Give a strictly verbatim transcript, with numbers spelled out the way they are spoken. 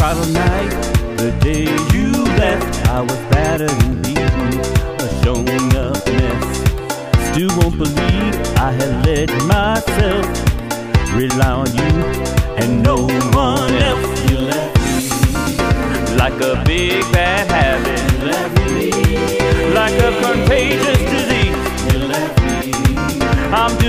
bottle night, the day you left, I was battered and beaten, a shown up mess. Still won't believe I had let myself rely on you and no one else. You left me like a big bad habit. You left me like a contagious disease. You left me. I'm